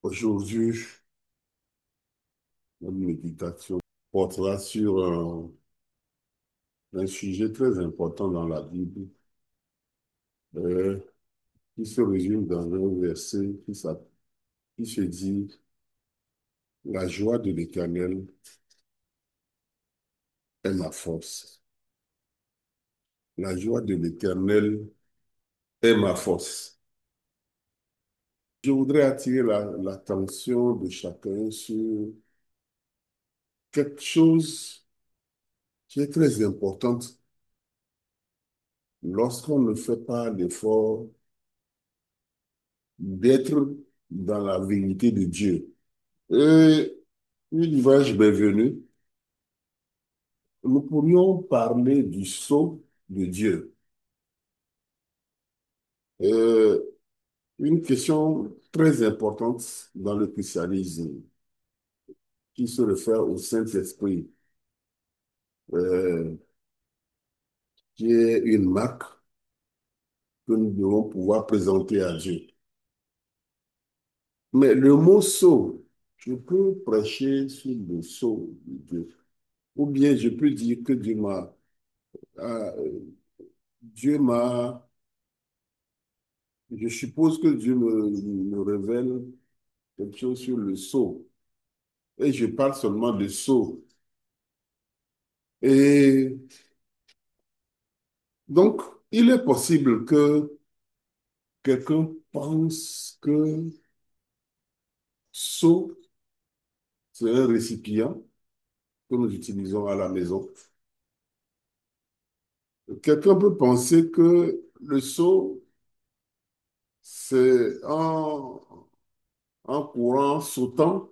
Aujourd'hui, notre méditation portera sur un sujet très important dans la Bible, euh, qui se résume dans un verset qui se dit: La joie de l'Éternel est ma force. La joie de l'Éternel est ma force. Je voudrais attirer l'attention de chacun sur quelque chose qui est très importante lorsqu'on ne fait pas l'effort d'être dans la vérité de Dieu. Et une image m'est venue. Nous pourrions parler du sceau de Dieu. Euh, une question très importante dans le christianisme qui se réfère au Saint-Esprit, euh, qui est une marque que nous devons pouvoir présenter à Dieu. Mais le mot sceau, je peux prêcher sur le sceau de Dieu. Ou bien je peux dire que ah, Dieu m'a, je suppose que Dieu me révèle quelque chose sur le sceau. Et je parle seulement de sceau. Et donc, il est possible que quelqu'un pense que seau, c'est un récipient que nous utilisons à la maison. Quelqu'un peut penser que le seau, c'est en courant sautant.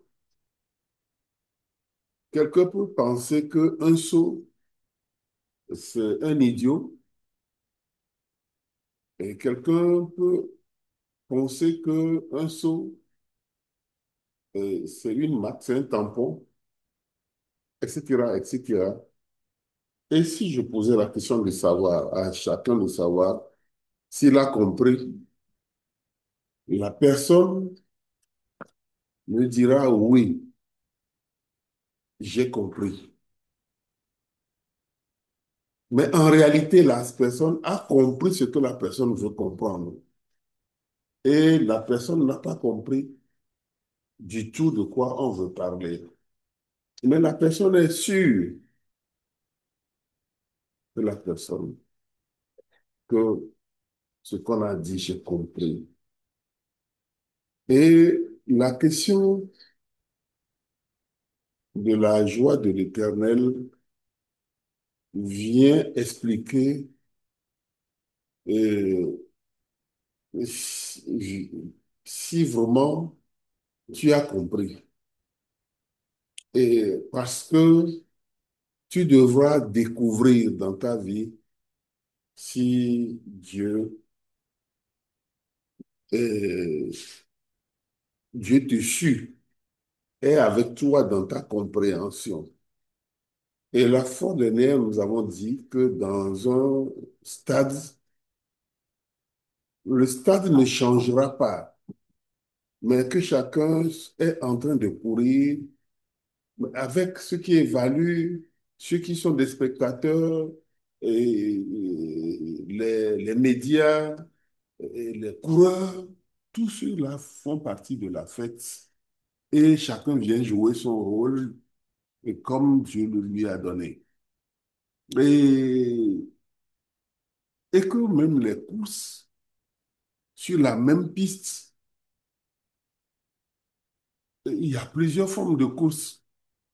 Quelqu'un peut penser qu'un seau, c'est un idiot. Et quelqu'un peut penser qu'un seau, c'est une marque, c'est un tampon, etc., etc. Et si je posais la question de savoir, à chacun de savoir s'il a compris, la personne me dira oui, j'ai compris. Mais en réalité, la personne a compris ce que la personne veut comprendre. Et la personne n'a pas compris du tout de quoi on veut parler. Mais la personne est sûre de la personne que ce qu'on a dit, j'ai compris. Et la question de la joie de l'Éternel vient expliquer euh, si vraiment tu as compris. Et parce que tu devras découvrir dans ta vie si euh, Dieu te suit, est avec toi dans ta compréhension. Et la fois dernière, nous avons dit que dans un stade, le stade ne changera pas, mais que chacun est en train de courir avec ce qui évalue, ceux qui sont des spectateurs, et les médias, et les coureurs, tous ceux-là font partie de la fête et chacun vient jouer son rôle et comme Dieu le lui a donné. Et, et que même les courses sur la même piste, il y a plusieurs formes de courses.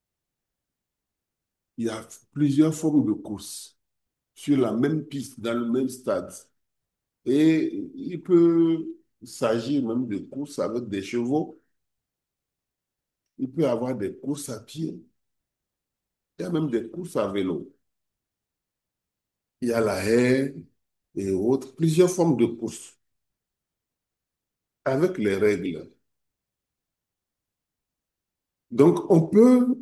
Il y a plusieurs formes de courses sur la même piste, dans le même stade. Et il peut s'agir même de courses avec des chevaux. Il peut y avoir des courses à pied. Il y a même des courses à vélo. Il y a la haie et autres, plusieurs formes de courses avec les règles. Donc, on peut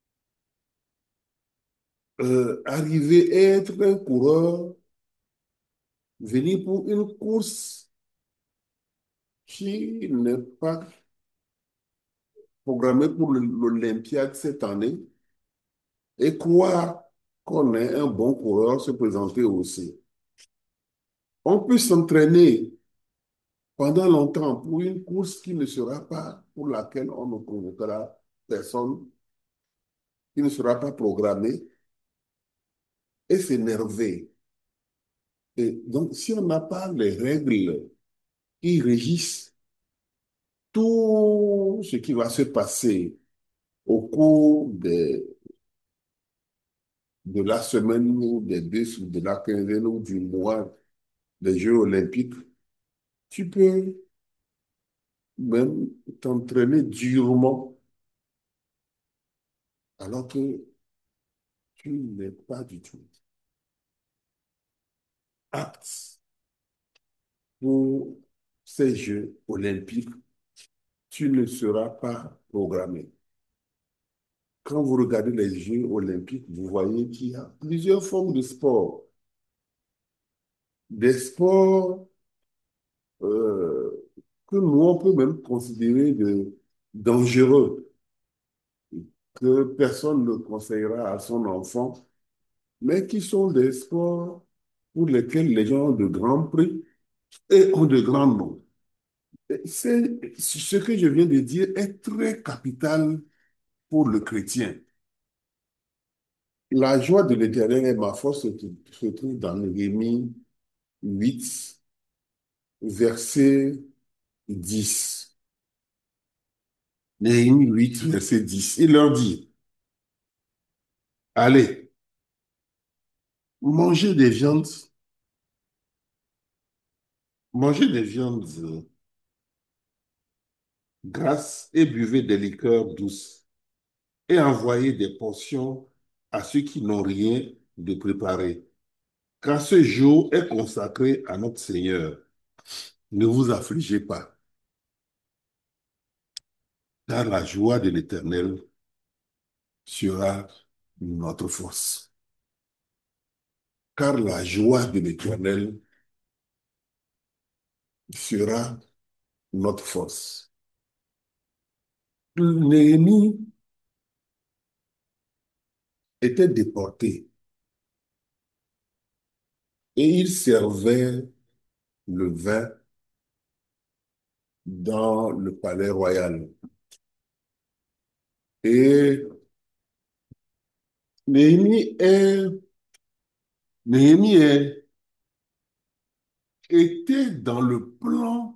arriver à être un coureur, venir pour une course qui n'est pas programmé pour l'Olympiade cette année et croire qu'on est un bon coureur se présenter aussi. On peut s'entraîner pendant longtemps pour une course qui ne sera pas, pour laquelle on ne convoquera personne, qui ne sera pas programmée, et s'énerver. Et donc, si on n'a pas les règles qui régissent tout ce qui va se passer au cours de la semaine ou des deux, ou de la quinzaine ou du mois des Jeux olympiques, tu peux même t'entraîner durement alors que tu n'es pas du tout apte pour ces Jeux olympiques. Tu ne seras pas programmé. Quand vous regardez les Jeux olympiques, vous voyez qu'il y a plusieurs formes de sport. Des sports que nous, on peut même considérer de dangereux, que personne ne conseillera à son enfant, mais qui sont des sports pour lesquels les gens ont de grands prix et ont de grands noms. C'est ce que je viens de dire est très capital pour le chrétien. La joie de l'Éternel est ma force se trouve dans Néhémie 8, verset 10. Néhémie 8, verset 10. Il leur dit, allez, mangez des viandes, mangez des viandes grasses et buvez des liqueurs douces et envoyez des portions à ceux qui n'ont rien de préparé. Car ce jour est consacré à notre Seigneur. Ne vous affligez pas, car la joie de l'Éternel sera notre force. Car la joie de l'Éternel sera notre force. Néhémie était déporté et il servait le vin dans le palais royal. Et Néhémie, Néhémie était dans le plan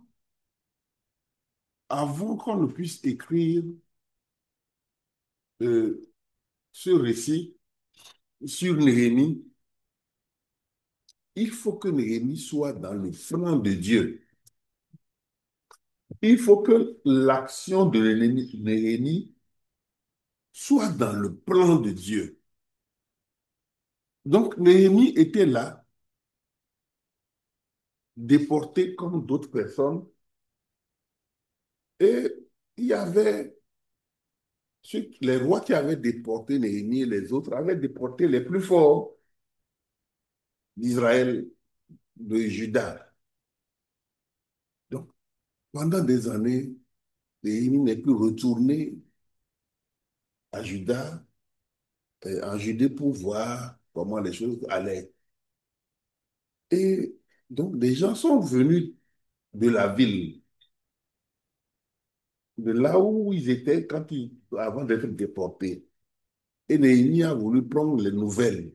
avant qu'on ne puisse écrire euh, ce récit sur Néhémie. Il faut que Néhémie soit dans le plan de Dieu. Il faut que l'action de Néhémie soit dans le plan de Dieu. Donc Néhémie était là, déporté comme d'autres personnes, et il y avait les rois qui avaient déporté Néhémie et les autres avaient déporté les plus forts d'Israël, de Juda. Donc, pendant des années, Néhémie n'est plus retourné à Juda, en Judée pour voir comment les choses allaient. Et donc, des gens sont venus de la ville, de là où ils étaient avant d'être déportés. Et Néhémie a voulu prendre les nouvelles.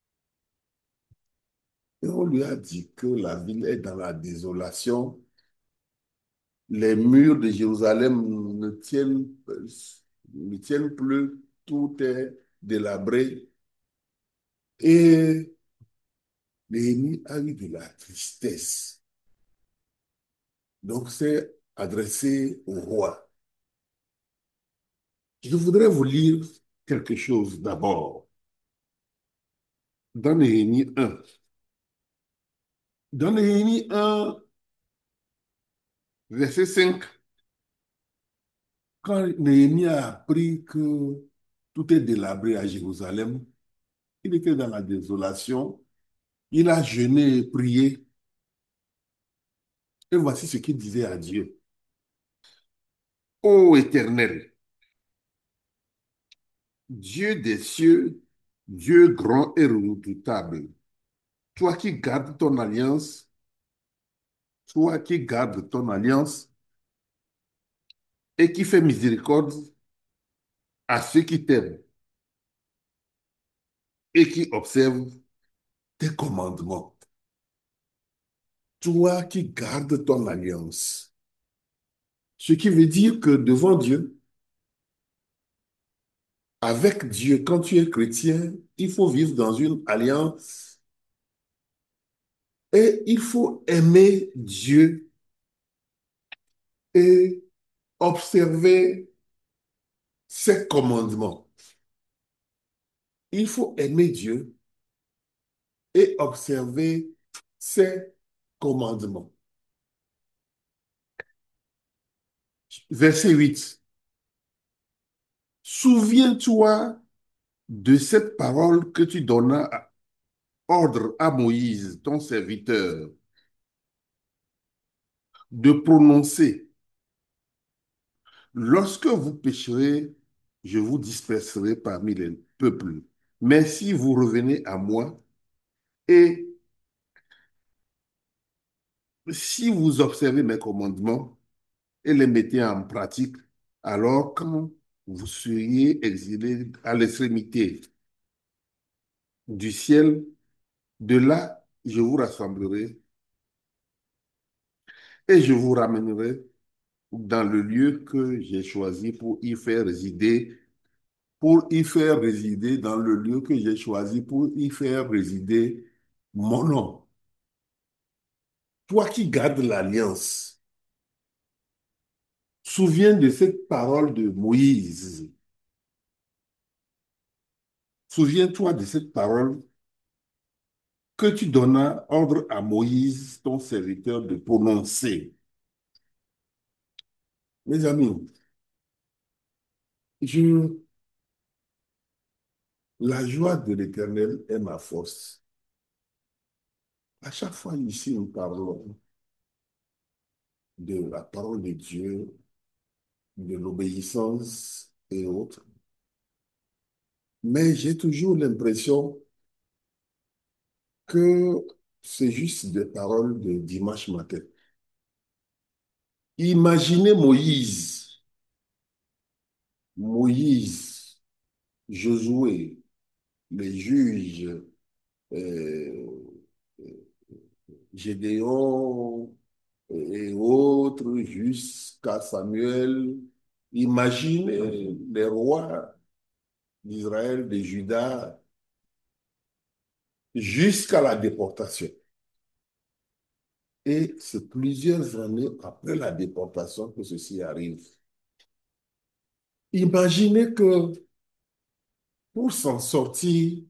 Et on lui a dit que la ville est dans la désolation. Les murs de Jérusalem ne tiennent plus, tout est délabré. Et Néhémie a eu de la tristesse. Donc, c'est adressé au roi. Je voudrais vous lire quelque chose d'abord. Dans Néhémie 1. Dans Néhémie 1, verset 5, quand Néhémie a appris que tout est délabré à Jérusalem, il était dans la désolation, il a jeûné et prié, et voici ce qu'il disait à Dieu. Ô Éternel, Dieu des cieux, Dieu grand et redoutable, toi qui gardes ton alliance, toi qui gardes ton alliance et qui fais miséricorde à ceux qui t'aiment et qui observent tes commandements. Toi qui gardes ton alliance. Ce qui veut dire que devant Dieu, avec Dieu, quand tu es chrétien, il faut vivre dans une alliance et il faut aimer Dieu et observer ses commandements. Il faut aimer Dieu et observer ses commandements. Verset 8. Souviens-toi de cette parole que tu donnas ordre à Moïse, ton serviteur, de prononcer. Lorsque vous pécherez, je vous disperserai parmi les peuples. Mais si vous revenez à moi et si vous observez mes commandements et les mettez en pratique, alors quand vous seriez exilés à l'extrémité du ciel, de là, je vous rassemblerai et je vous ramènerai dans le lieu que j'ai choisi pour y faire résider, dans le lieu que j'ai choisi pour y faire résider mon nom. Toi qui gardes l'alliance, souviens de cette parole de Moïse. Souviens-toi de cette parole que tu donnas ordre à Moïse, ton serviteur, de prononcer. Mes amis, je, la joie de l'Éternel est ma force. À chaque fois ici, nous parlons de la parole de Dieu, de l'obéissance et autres. Mais j'ai toujours l'impression que c'est juste des paroles de dimanche matin. Imaginez Moïse, Moïse, Josué, les juges, euh, Gédéon et autres, jusqu'à Samuel. Imaginez les rois d'Israël, de Juda, jusqu'à la déportation. Et c'est plusieurs années après la déportation que ceci arrive. Imaginez que pour s'en sortir,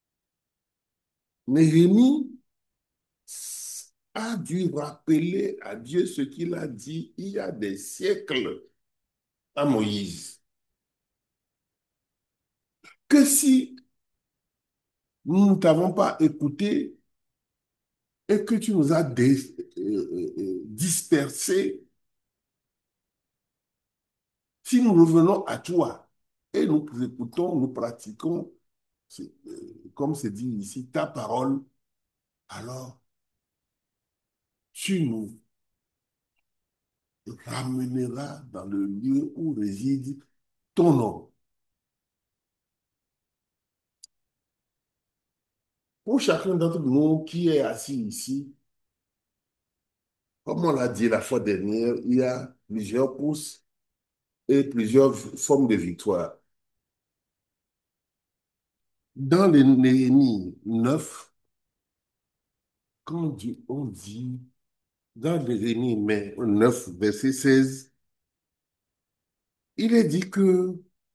Néhémie a dû rappeler à Dieu ce qu'il a dit il y a des siècles à Moïse. Que si nous ne t'avons pas écouté et que tu nous as dispersés, si nous revenons à toi et nous écoutons, nous pratiquons, comme c'est dit ici, ta parole, alors tu nous ramèneras dans le lieu où réside ton nom. Pour chacun d'entre nous qui est assis ici, comme on l'a dit la fois dernière, il y a plusieurs courses et plusieurs formes de victoire. Dans les Néhémie 9, quand on dit, dans Néhémie 9, verset 16, il est dit que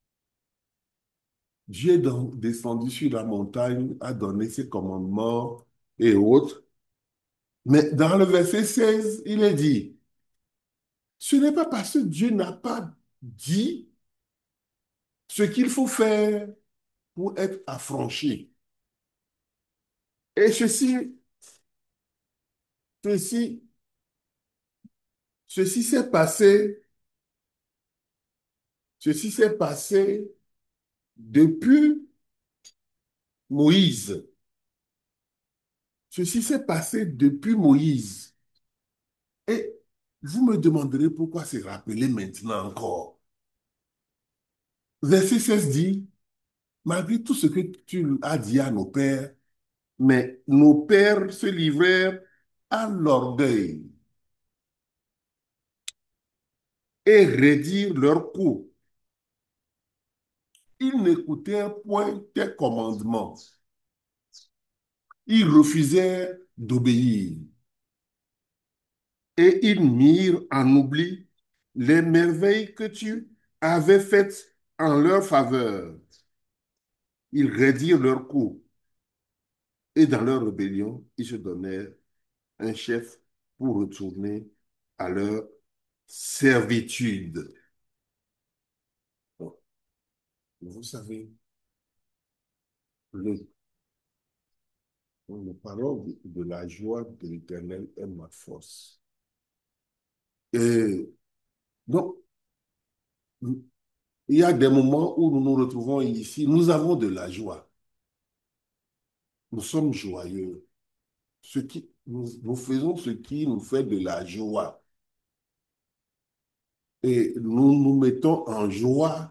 Dieu est descendu sur la montagne, a donné ses commandements et autres. Mais dans le verset 16, il est dit, ce n'est pas parce que Dieu n'a pas dit ce qu'il faut faire pour être affranchi. Et ceci, ceci s'est passé, ceci s'est passé depuis Moïse. Ceci s'est passé depuis Moïse. Et vous me demanderez pourquoi c'est rappelé maintenant encore. Verset 16 dit, malgré tout ce que tu as dit à nos pères, mais nos pères se livrèrent à l'orgueil et raidirent leur cou. Ils n'écoutèrent point tes commandements. Ils refusèrent d'obéir. Et ils mirent en oubli les merveilles que tu avais faites en leur faveur. Ils raidirent leur cou et dans leur rébellion, ils se donnèrent un chef pour retourner à leur servitude. Bon, vous savez, le, nous parlons de la joie de l'Éternel est ma force. Et donc, il y a des moments où nous nous retrouvons ici, nous avons de la joie. Nous sommes joyeux. Nous faisons ce qui nous fait de la joie. Et nous nous mettons en joie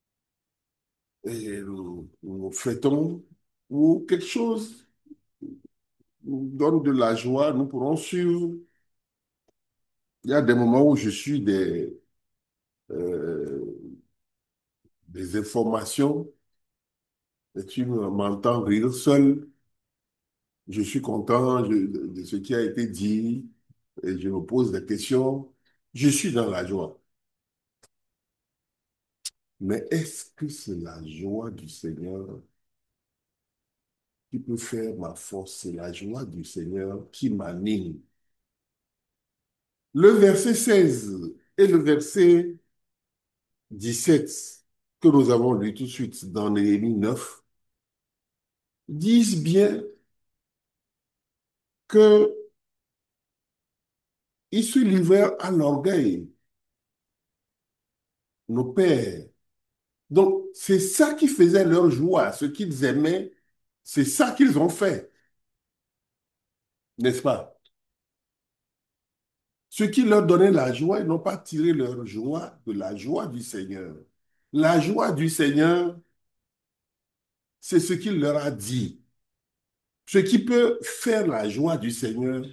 et nous fêtons ou quelque chose nous donne de la joie, nous pourrons suivre. Il y a des moments où je suis euh, des informations et tu m'entends rire seul. Je suis content de ce qui a été dit et je me pose des questions. Je suis dans la joie. Mais est-ce que c'est la joie du Seigneur qui peut faire ma force? C'est la joie du Seigneur qui m'anime. Le verset 16 et le verset 17 que nous avons lu tout de suite dans Néhémie 9 disent bien qu'ils se livrèrent à l'orgueil, nos pères. Donc, c'est ça qui faisait leur joie, ce qu'ils aimaient, c'est ça qu'ils ont fait, n'est-ce pas? Ce qui leur donnait la joie, ils n'ont pas tiré leur joie de la joie du Seigneur. La joie du Seigneur, c'est ce qu'il leur a dit. Ce qui peut faire la joie du Seigneur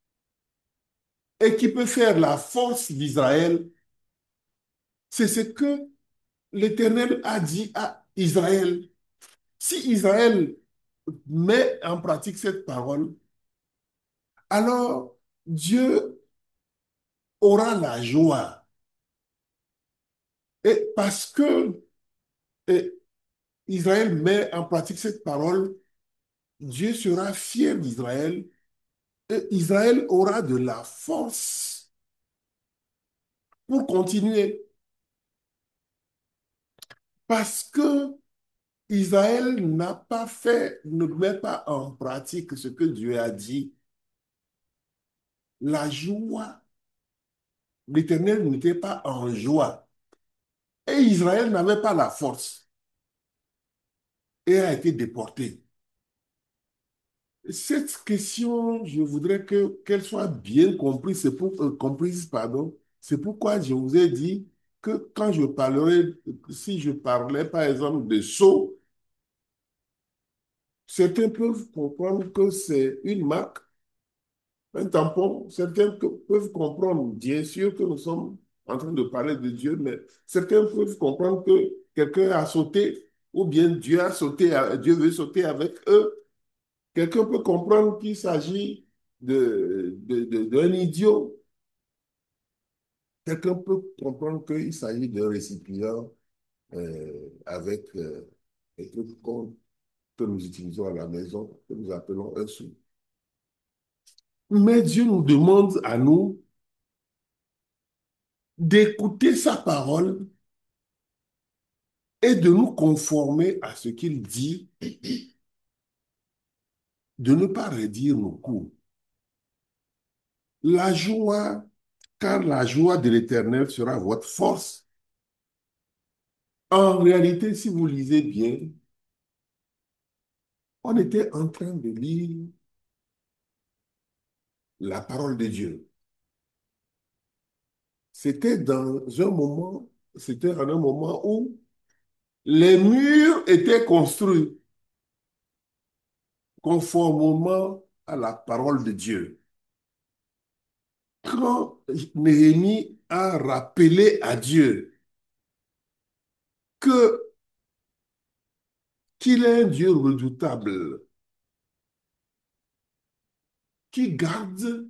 et qui peut faire la force d'Israël, c'est ce que l'Éternel a dit à Israël. Si Israël met en pratique cette parole, alors Dieu aura la joie. Et parce que et Israël met en pratique cette parole, Dieu sera fier d'Israël et Israël aura de la force pour continuer. Parce que Israël n'a pas fait, ne met pas en pratique ce que Dieu a dit. La joie, l'Éternel n'était pas en joie. Et Israël n'avait pas la force et a été déporté. Cette question, je voudrais qu'elle soit bien comprise, comprise, pardon. C'est pourquoi je vous ai dit que quand je parlerai, si je parlais par exemple de sceau, certains peuvent comprendre que c'est une marque, un tampon. Peuvent comprendre, bien sûr, que nous sommes en train de parler de Dieu, mais certains peuvent comprendre que quelqu'un a sauté ou bien Dieu a sauté, Dieu veut sauter avec eux. Quelqu'un peut comprendre qu'il s'agit d'un idiot. Quelqu'un peut comprendre qu'il s'agit d'un récipient avec des trucs que nous utilisons à la maison, que nous appelons un sou. Mais Dieu nous demande à nous d'écouter sa parole et de nous conformer à ce qu'il dit, de ne pas redire nos coups. La joie, car la joie de l'Éternel sera votre force. En En réalité, si vous lisez bien, on était en train de lire la parole de Dieu. C'était dans un moment, c'était en un moment où les murs étaient construits conformément à la parole de Dieu. Quand Néhémie a rappelé à Dieu que qu'il est un Dieu redoutable, qui garde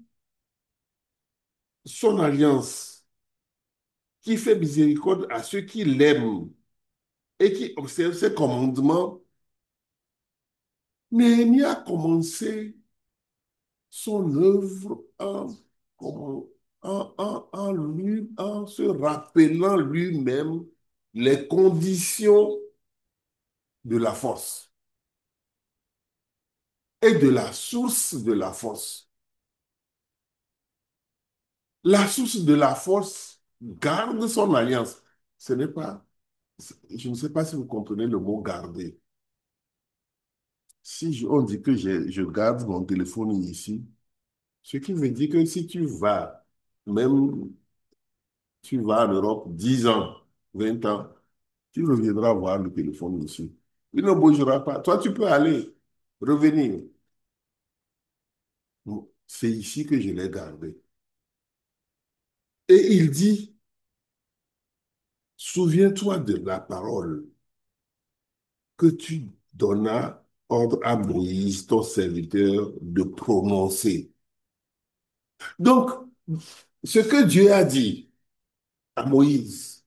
son alliance, qui fait miséricorde à ceux qui l'aiment et qui observent ses commandements, Néhémie a commencé son œuvre en se rappelant lui-même les conditions de la force et de la source de la force. La source de la force garde son alliance. Ce n'est pas, je ne sais pas si vous comprenez le mot garder. Si on dit que je garde mon téléphone ici, ce qui veut dire que si tu vas, même tu vas en Europe 10 ans, 20 ans, tu reviendras voir le téléphone ici. Il ne bougera pas. Toi, tu peux aller, revenir. C'est ici que je l'ai gardé. Et il dit, souviens-toi de la parole que tu donnas ordre à Moïse, ton serviteur, de prononcer. Donc, ce que Dieu a dit à Moïse,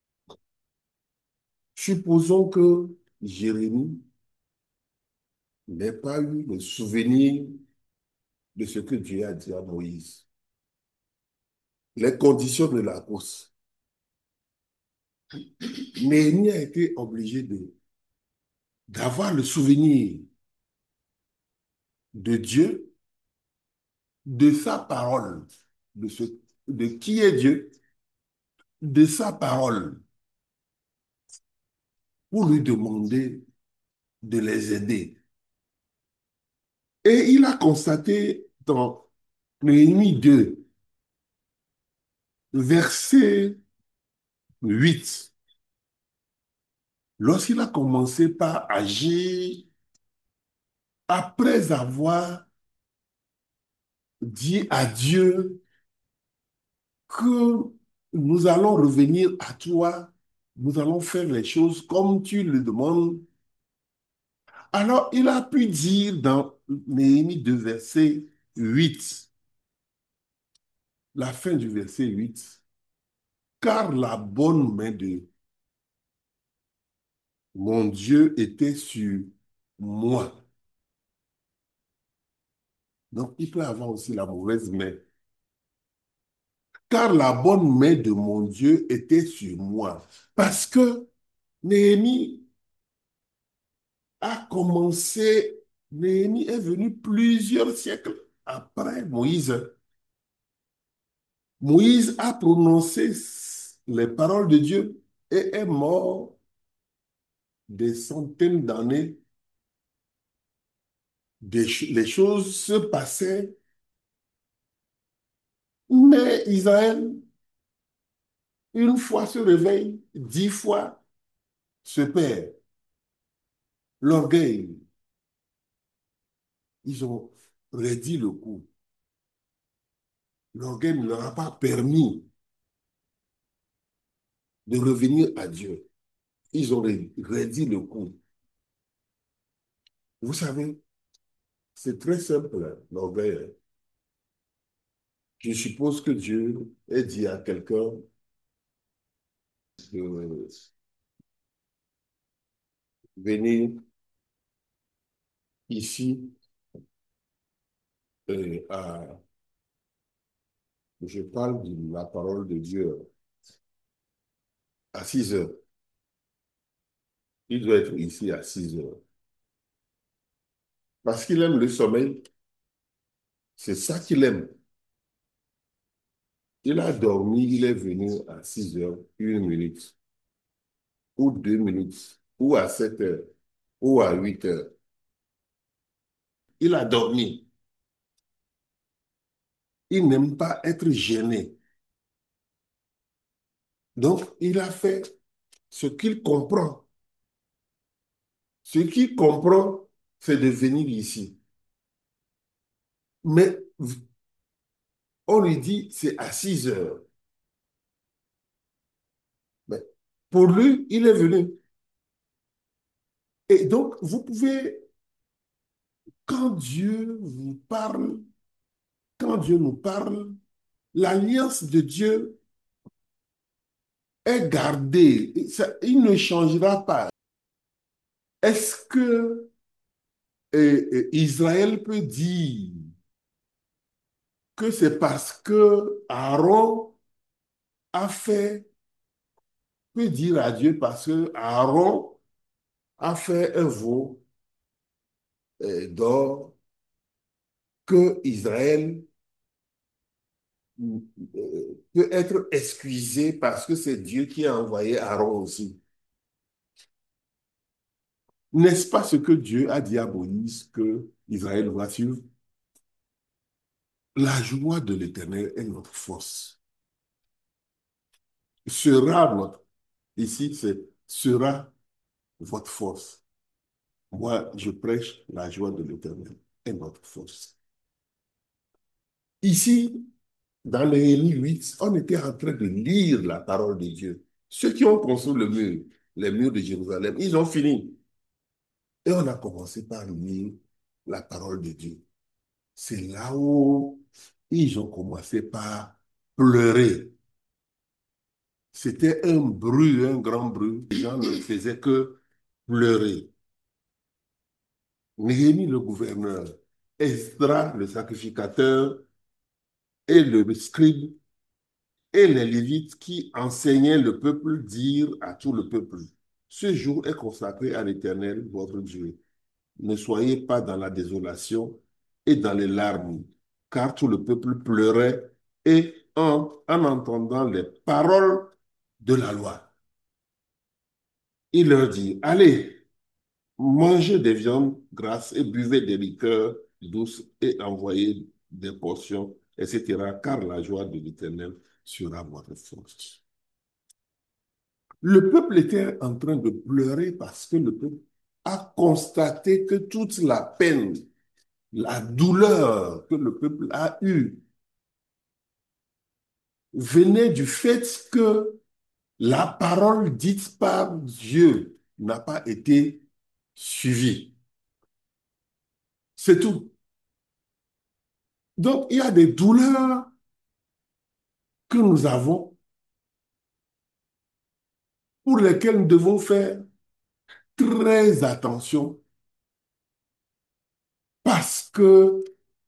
supposons que Jérémie n'ait pas eu le souvenir de ce que Dieu a dit à Moïse. Les conditions de la course. Néhémie a été obligé d'avoir le souvenir de Dieu, de sa parole, de qui est Dieu, de sa parole, pour lui demander de les aider. Et il a constaté dans Néhémie 2, verset 8, lorsqu'il a commencé par agir après avoir dit à Dieu que nous allons revenir à toi, nous allons faire les choses comme tu le demandes. Alors il a pu dire dans Néhémie 2, verset 8, la fin du verset 8, car la bonne main de mon Dieu était sur moi. Donc il peut avoir aussi la mauvaise main. Car la bonne main de mon Dieu était sur moi. Parce que Néhémie a commencé, Néhémie est venu plusieurs siècles après Moïse. Moïse a prononcé les paroles de Dieu et est mort des centaines d'années. Les choses se passaient, mais Israël, une fois se réveille, 10 fois se perd. L'orgueil, ils ont redit le coup. L'orgueil ne leur a pas permis de revenir à Dieu. Ils ont redit le coup. Vous savez, c'est très simple, l'orgueil. Je suppose que Dieu ait dit à quelqu'un de venir ici à, je parle de la parole de Dieu, à 6 heures. Il doit être ici à 6 heures. Parce qu'il aime le sommeil, c'est ça qu'il aime. Il a dormi, il est venu à 6 heures, 1 minute. ou 2 minutes, ou à 7 heures, ou à 8 heures. Il a dormi. Il n'aime pas être gêné. Donc, il a fait ce qu'il comprend. Ce qu'il comprend, c'est de venir ici. Mais on lui dit, c'est à 6 heures. Mais pour lui, il est venu. Et donc, vous pouvez, quand Dieu vous parle, quand Dieu nous parle, l'alliance de Dieu est gardée. Il ne changera pas. Est-ce que Israël peut dire que c'est parce que Aaron a fait, peut dire à Dieu parce que Aaron a fait un veau d'or que Israël peut être excusé parce que c'est Dieu qui a envoyé Aaron aussi. N'est-ce pas ce que Dieu a dit à Moïse que Israël va suivre? La joie de l'Éternel est notre force. Sera notre, ici c'est sera votre force. Moi, je prêche la joie de l'Éternel est notre force. Ici, dans Néhémie 8, on était en train de lire la parole de Dieu. Ceux qui ont construit le mur, les murs de Jérusalem, ils ont fini. Et on a commencé par lire la parole de Dieu. C'est là où ils ont commencé par pleurer. C'était un bruit, un grand bruit. Les gens ne faisaient que pleurer. Néhémie, le gouverneur, Esdras, le sacrificateur, et le scribe, et les Lévites qui enseignaient le peuple dirent à tout le peuple, ce jour est consacré à l'Éternel, votre Dieu. Ne soyez pas dans la désolation et dans les larmes, car tout le peuple pleurait et en entendant les paroles de la loi, il leur dit, allez, mangez des viandes grasses et buvez des liqueurs douces et envoyez des portions, etc., car la joie de l'Éternel sera votre force. Le peuple était en train de pleurer parce que le peuple a constaté que toute la peine, la douleur que le peuple a eue venait du fait que la parole dite par Dieu n'a pas été suivie. C'est tout. Donc, il y a des douleurs que nous avons pour lesquelles nous devons faire très attention parce que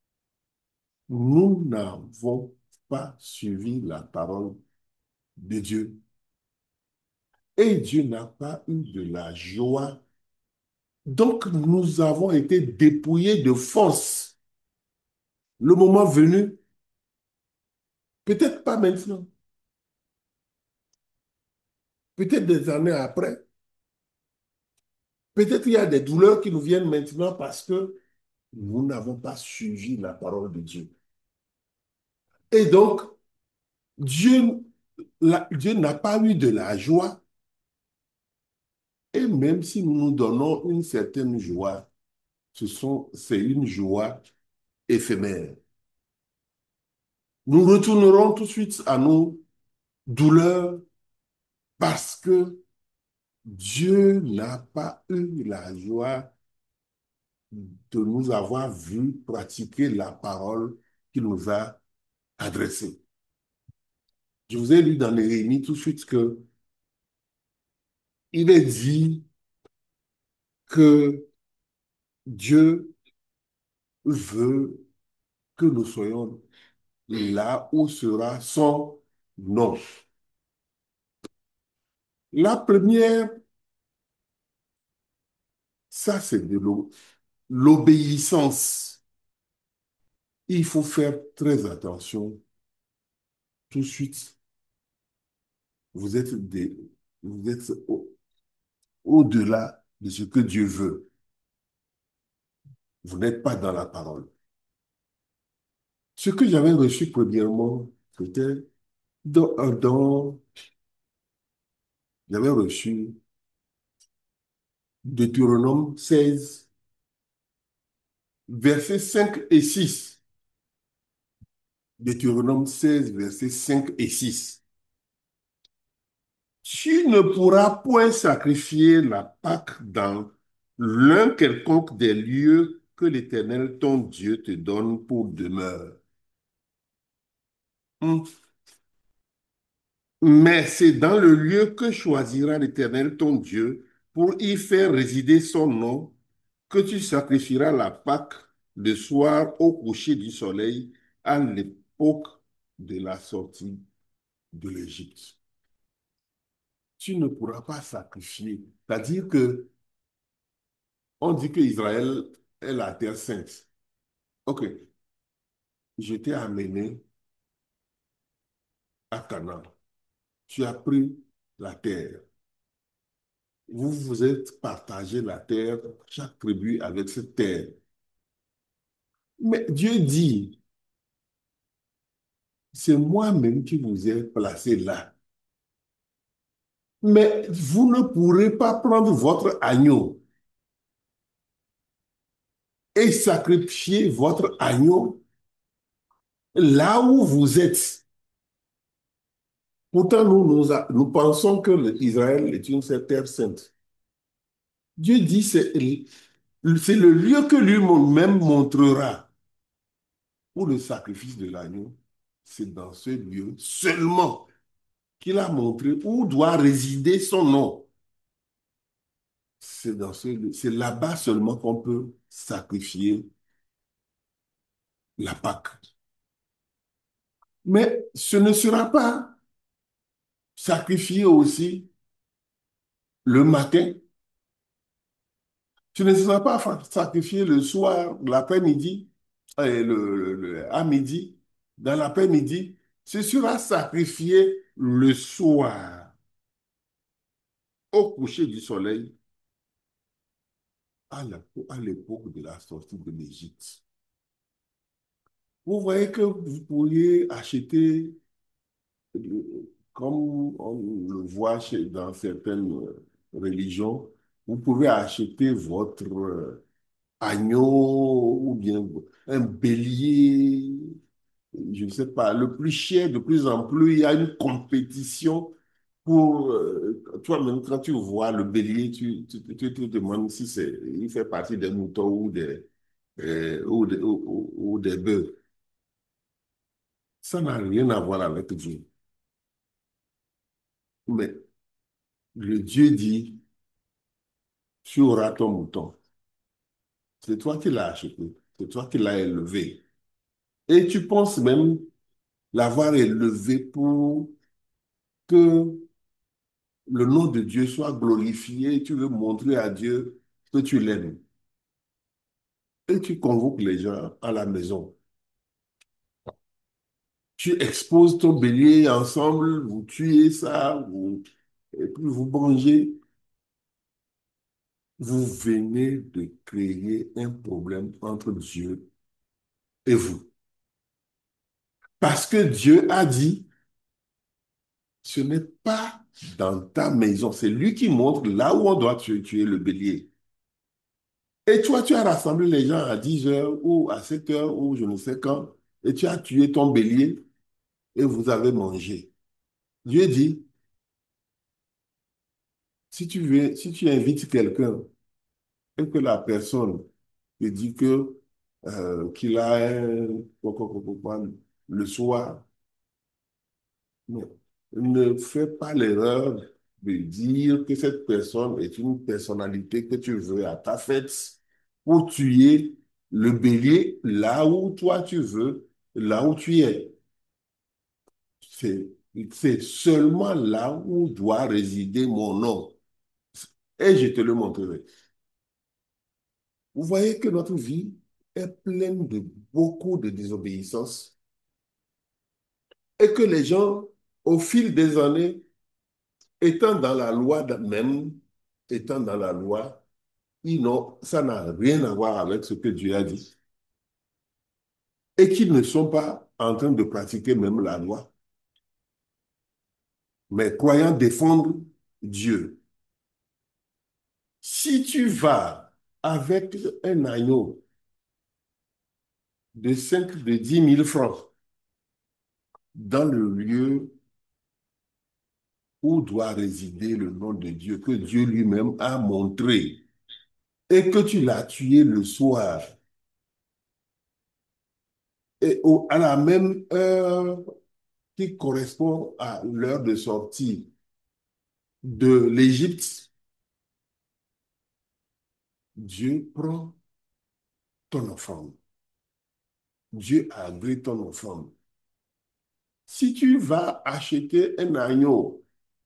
nous n'avons pas suivi la parole de Dieu. Et Dieu n'a pas eu de la joie. Donc, nous avons été dépouillés de force. Le moment venu, peut-être pas maintenant, peut-être des années après, peut-être il y a des douleurs qui nous viennent maintenant parce que nous n'avons pas suivi la parole de Dieu. Et donc, Dieu, Dieu n'a pas eu de la joie. Et même si nous nous donnons une certaine joie, c'est une joie éphémère. Nous retournerons tout de suite à nos douleurs parce que Dieu n'a pas eu la joie de nous avoir vu pratiquer la parole qu'il nous a adressée. Je vous ai lu dans Néhémie tout de suite que il est dit que Dieu veut que nous soyons là où sera son nom. La première, ça c'est de l'obéissance. Il faut faire très attention tout de suite. Vous êtes des, vous êtes au-delà de ce que Dieu veut. Vous n'êtes pas dans la parole. Ce que j'avais reçu premièrement, c'était dans j'avais reçu Deutéronome 16, versets 5 et 6. Deutéronome 16, versets 5 et 6. Tu ne pourras point sacrifier la Pâque dans l'un quelconque des lieux que l'Éternel ton Dieu te donne pour demeure. Hmm. Mais c'est dans le lieu que choisira l'Éternel ton Dieu pour y faire résider son nom que tu sacrifieras la Pâque le soir au coucher du soleil à l'époque de la sortie de l'Égypte. Tu ne pourras pas sacrifier. C'est-à-dire que on dit que Israël est la terre sainte. Ok, je t'ai amené à Canaan. Tu as pris la terre. Vous vous êtes partagé la terre, chaque tribu avec cette terre. Mais Dieu dit, c'est moi-même qui vous ai placé là. Mais vous ne pourrez pas prendre votre agneau et sacrifier votre agneau là où vous êtes. Pourtant, nous pensons que Israël est une terre sainte. Dieu dit, c'est le lieu que lui-même montrera pour le sacrifice de l'agneau. C'est dans ce lieu seulement qu'il a montré où doit résider son nom. C'est dans ce lieu, c'est là-bas seulement qu'on peut sacrifier la Pâque. Mais ce ne sera pas sacrifié aussi le matin. Tu ne seras pas sacrifié le soir, l'après-midi, à midi, dans l'après-midi. Ce sera sacrifié le soir, au coucher du soleil, à l'époque de la sortie de l'Égypte. Vous voyez que vous pourriez acheter, comme on le voit dans certaines religions, vous pouvez acheter votre agneau ou bien un bélier, je ne sais pas, le plus cher, de plus en plus, il y a une compétition pour, toi-même, quand tu vois le bélier, tu te demandes si il fait partie des moutons ou des bœufs. Ça n'a rien à voir avec Dieu. Mais le Dieu dit, tu auras ton mouton. C'est toi qui l'as acheté, c'est toi qui l'as élevé. Et tu penses même l'avoir élevé pour que le nom de Dieu soit glorifié, tu veux montrer à Dieu que tu l'aimes. Et tu convoques les gens à la maison. Tu exposes ton bélier ensemble, vous tuez ça, et puis vous mangez. Vous venez de créer un problème entre Dieu et vous. Parce que Dieu a dit, ce n'est pas dans ta maison, c'est lui qui montre là où on doit tuer le bélier. Et toi, tu as rassemblé les gens à 10 heures ou à 7 heures ou je ne sais quand, et tu as tué ton bélier et vous avez mangé. Dieu dit, si tu invites quelqu'un et que la personne te dit qu'il a le soir, non, ne fais pas l'erreur de dire que cette personne est une personnalité que tu veux à ta fête pour tuer le bélier là où toi tu veux, là où tu es. C'est, c'est seulement là où doit résider mon nom. Et je te le montrerai. Vous voyez que notre vie est pleine de beaucoup de désobéissance et que les gens, au fil des années, étant dans la loi même, étant dans la loi, ça n'a rien à voir avec ce que Dieu a dit. Et qu'ils ne sont pas en train de pratiquer même la loi, mais croyant défendre Dieu. Si tu vas avec un agneau de 10 000 francs dans le lieu où doit résider le nom de Dieu, que Dieu lui-même a montré, et que tu l'as tué le soir, et à la même heure qui correspond à l'heure de sortie de l'Égypte, Dieu prend ton offrande. Dieu a agréé ton offrande. Si tu vas acheter un agneau,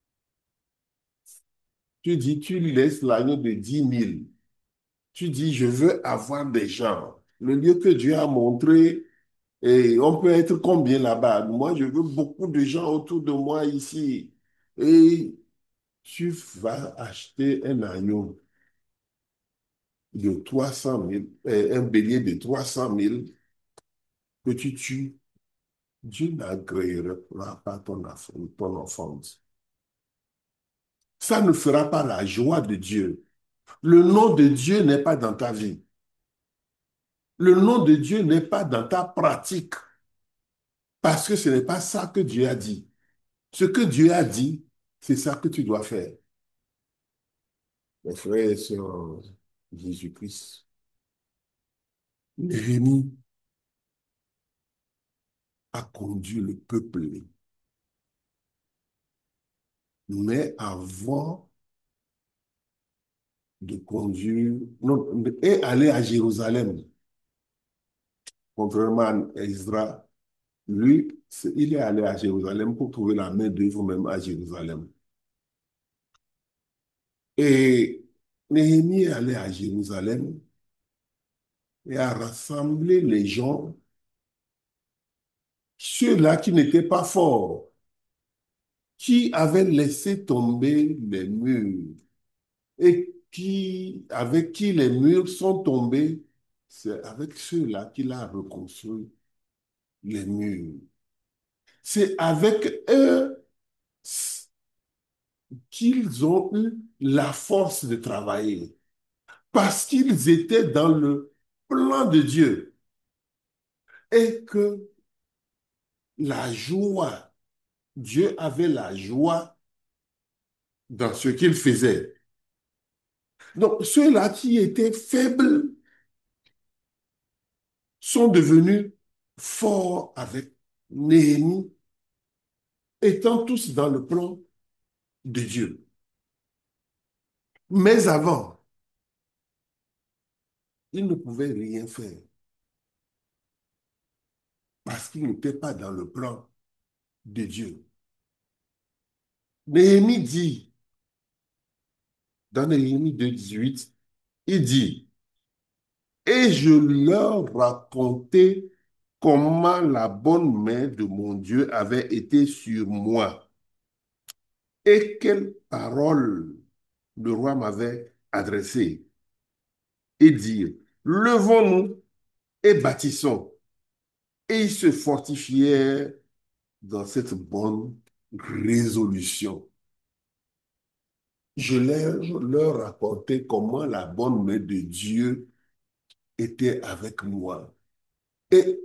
tu dis, tu laisses l'agneau de 10 000. Tu dis, je veux avoir des gens. Le lieu que Dieu a montré, et on peut être combien là-bas? Moi, je veux beaucoup de gens autour de moi ici. Et tu vas acheter un agneau de 300 000, un bélier de 300 000 que tu tues. Dieu n'agréera pas ton offrande. Ça ne fera pas la joie de Dieu. Le nom de Dieu n'est pas dans ta vie. Le nom de Dieu n'est pas dans ta pratique parce que ce n'est pas ça que Dieu a dit. Ce que Dieu a dit, c'est ça que tu dois faire. Mes frères et sœurs en Jésus-Christ, Néhémie a conduit le peuple, mais avant de conduire, non, et aller à Jérusalem, contrairement à Ezra, lui, il est allé à Jérusalem pour trouver la main-d'œuvre même à Jérusalem. Et Néhémie est allé à Jérusalem et a rassemblé les gens, ceux-là qui n'étaient pas forts, qui avaient laissé tomber les murs et avec qui les murs sont tombés. C'est avec ceux-là qu'il a reconstruit les murs. C'est avec eux qu'ils ont eu la force de travailler parce qu'ils étaient dans le plan de Dieu et que la joie, Dieu avait la joie dans ce qu'ils faisaient. Donc, ceux-là qui étaient faibles sont devenus forts avec Néhémie, étant tous dans le plan de Dieu. Mais avant, ils ne pouvaient rien faire parce qu'ils n'étaient pas dans le plan de Dieu. Néhémie dit, dans Néhémie 2,18, il dit, et je leur racontais comment la bonne main de mon Dieu avait été sur moi et quelles paroles le roi m'avait adressées et dire, levons-nous et bâtissons. Et ils se fortifièrent dans cette bonne résolution. Je leur racontais comment la bonne main de Dieu était avec moi. Et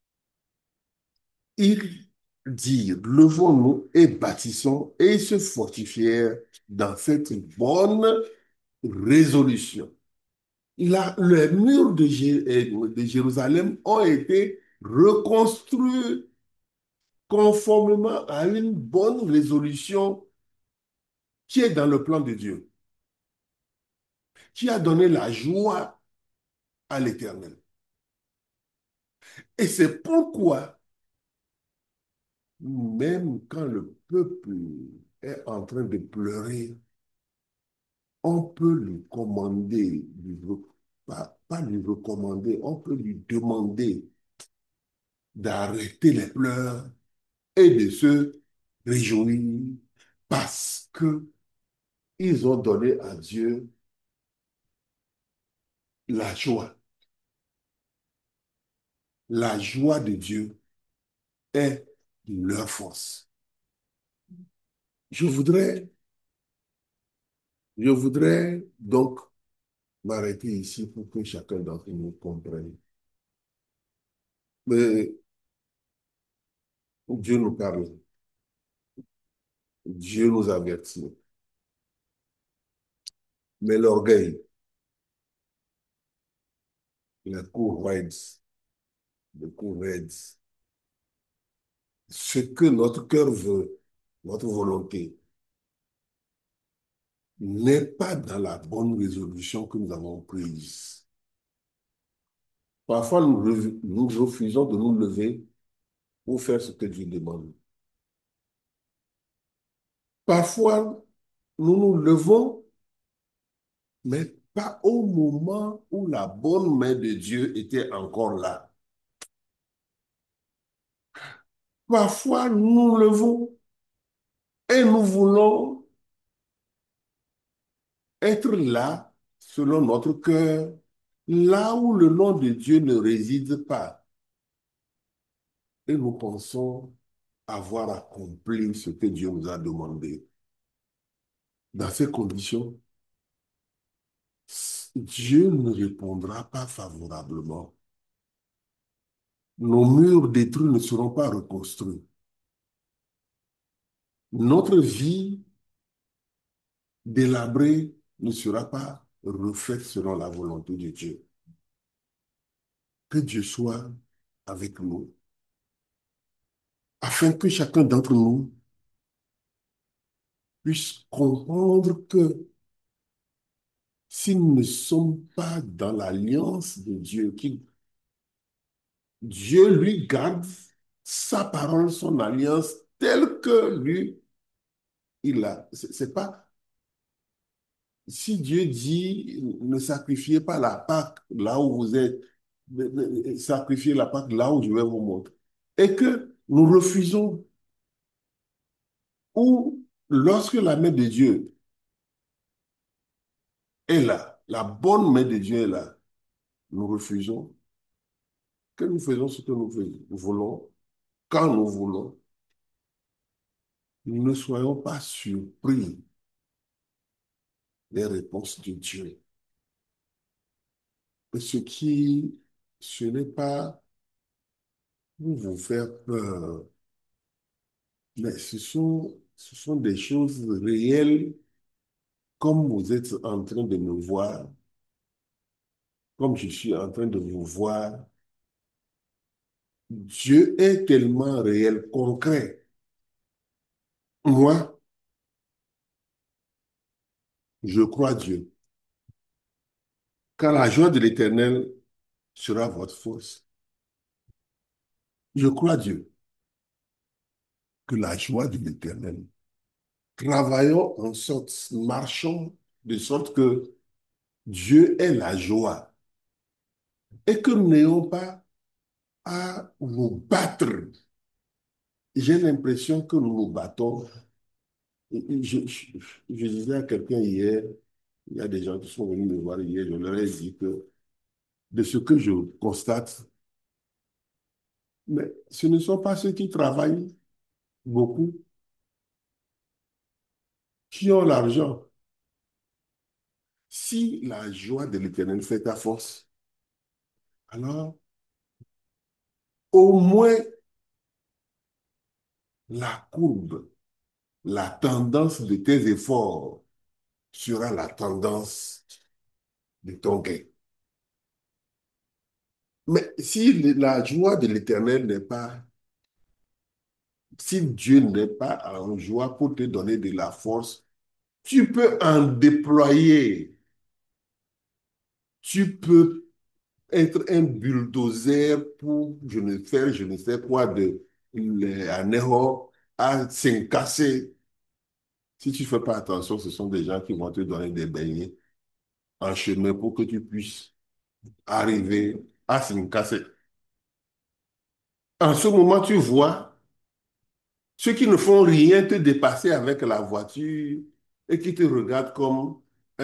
ils dirent, levons-nous et bâtissons, et ils se fortifièrent dans cette bonne résolution. Les murs de Jérusalem ont été reconstruits conformément à une bonne résolution qui est dans le plan de Dieu, qui a donné la joie à l'Éternel. Et c'est pourquoi, même quand le peuple est en train de pleurer, on peut lui commander, pas lui recommander, on peut lui demander d'arrêter les pleurs et de se réjouir parce que ils ont donné à Dieu la joie. La joie de Dieu est leur force. Je voudrais, je voudrais donc m'arrêter ici pour que chacun d'entre nous comprenne. Mais Dieu nous parle, Dieu nous avertit. Mais l'orgueil, la cour raide, le cour raide, ce que notre cœur veut, notre volonté, n'est pas dans la bonne résolution que nous avons prise. Parfois, nous refusons de nous lever pour faire ce que Dieu demande. Parfois, nous nous levons, mais pas au moment où la bonne main de Dieu était encore là. Parfois, nous nous levons et nous voulons être là, selon notre cœur, là où le nom de Dieu ne réside pas. Et nous pensons avoir accompli ce que Dieu nous a demandé. Dans ces conditions, Dieu ne répondra pas favorablement. Nos murs détruits ne seront pas reconstruits. Notre vie délabrée ne sera pas refaite selon la volonté de Dieu. Que Dieu soit avec nous, afin que chacun d'entre nous puisse comprendre que si nous ne sommes pas dans l'alliance de Dieu, Dieu lui garde sa parole, son alliance, telle que lui, il a. C'est pas, si Dieu dit, ne sacrifiez pas la Pâque là où vous êtes, sacrifiez la Pâque là où je vais vous montrer, et que nous refusons, ou lorsque la main de Dieu est là, la bonne main de Dieu est là, nous refusons, que nous faisons ce que nous voulons, quand nous voulons, ne soyons pas surpris des réponses de Dieu. Ce n'est pas pour vous faire peur, mais ce sont des choses réelles, comme vous êtes en train de me voir, comme je suis en train de vous voir. Dieu est tellement réel, concret. Moi, je crois Dieu. Car la joie de l'Éternel sera votre force. Je crois Dieu que la joie de l'Éternel. Travaillons en sorte, marchons de sorte que Dieu est la joie et que nous n'ayons pas à nous battre. J'ai l'impression que nous nous battons. Je disais à quelqu'un hier, il y a des gens qui sont venus me voir hier, je leur ai dit que de ce que je constate, mais ce ne sont pas ceux qui travaillent beaucoup, qui ont l'argent. Si la joie de l'Éternel fait ta force, alors au moins la courbe, la tendance de tes efforts sera la tendance de ton gain. Mais si la joie de l'Éternel n'est pas, si Dieu n'est pas en joie pour te donner de la force, tu peux en déployer. Tu peux être un bulldozer pour je ne sais quoi un erreur à s'encasser. Si tu ne fais pas attention, ce sont des gens qui vont te donner des beignets en chemin pour que tu puisses arriver à s'encasser. En ce moment, tu vois ceux qui ne font rien te dépasser avec la voiture. et qui te regardent comme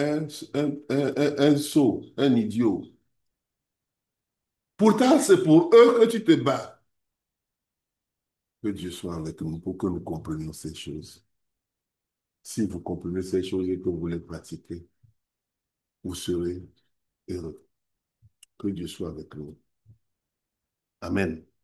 un sot, un idiot. Pourtant, c'est pour eux que tu te bats. Que Dieu soit avec nous pour que nous comprenions ces choses. Si vous comprenez ces choses et que vous les pratiquez, vous serez heureux. Que Dieu soit avec nous. Amen.